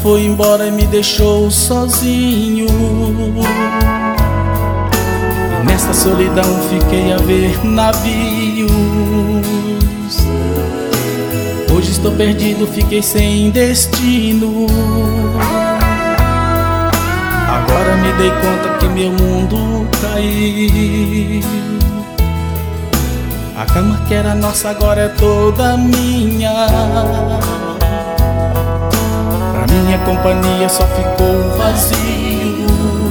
foi embora e me deixou sozinho. Nesta solidão fiquei a ver navios. Hoje estou perdido, fiquei sem destino. Agora me dei conta que meu mundo caiu. A cama que era nossa agora é toda minha. Pra minha companhia só ficou vazio.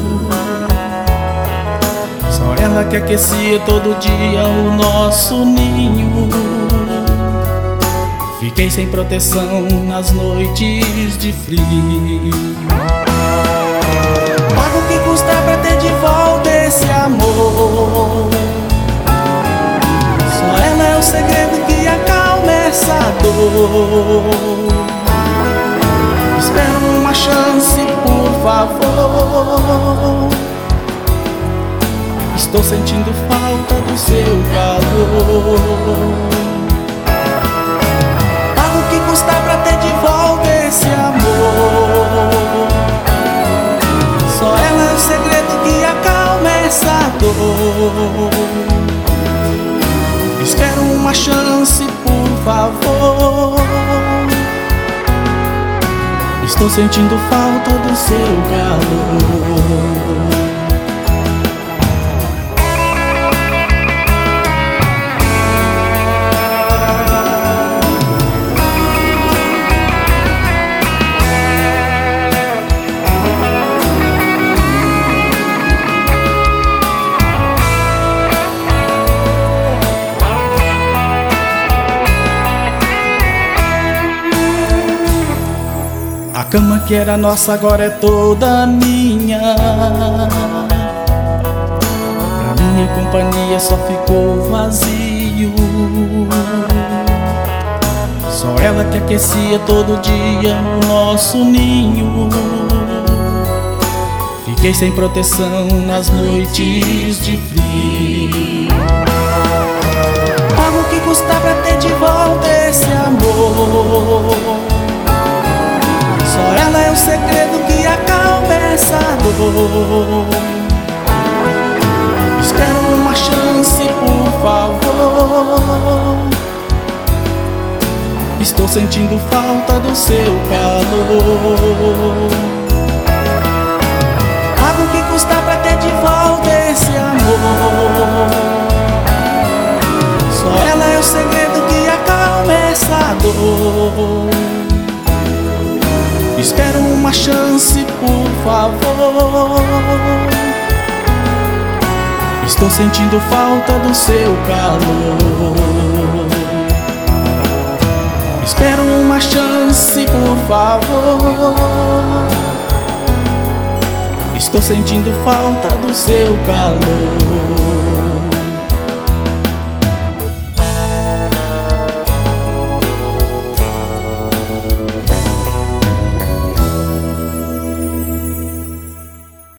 Só ela que aquecia todo dia o nosso ninho. Fiquei sem proteção nas noites de frio. Pago o que custa pra ter de volta esse amor. Só ela é o segredo que acalma essa dor. Espero uma chance, por favor. Estou sentindo falta do seu calor. Pago o que custa pra ter de volta esse amor. Só ela é o segredo que acalma essa dor. Espero uma chance, por favor. Estou sentindo falta do seu calor. A cama que era nossa agora é toda minha. Pra minha companhia só ficou vazio. Só ela que aquecia todo dia o nosso ninho. Fiquei sem proteção nas noites de frio. Pago o que custa pra ter de volta esse amor. Só ela é o segredo que acalma essa dor. Espero uma chance, por favor. Estou sentindo falta do seu calor. Pago o que custa pra ter de volta esse amor. Só ela é o segredo que acalma essa dor. Espero uma chance, por favor. Estou sentindo falta do seu calor. Espero uma chance, por favor. Estou sentindo falta do seu calor.